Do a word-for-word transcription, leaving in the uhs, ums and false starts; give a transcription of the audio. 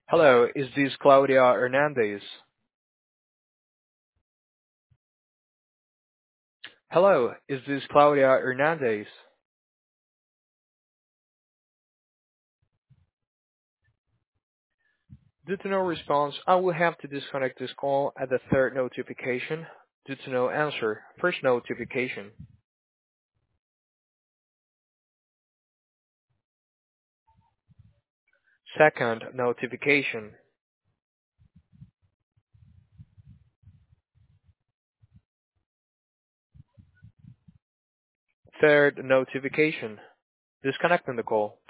Hello, is this Claudia Hernandez? Hello, is this Claudia Hernandez? Due to no response, I will have to disconnect this call at the third notification. Due to no answer, first notification. Second notification. Third notification. Disconnecting the call.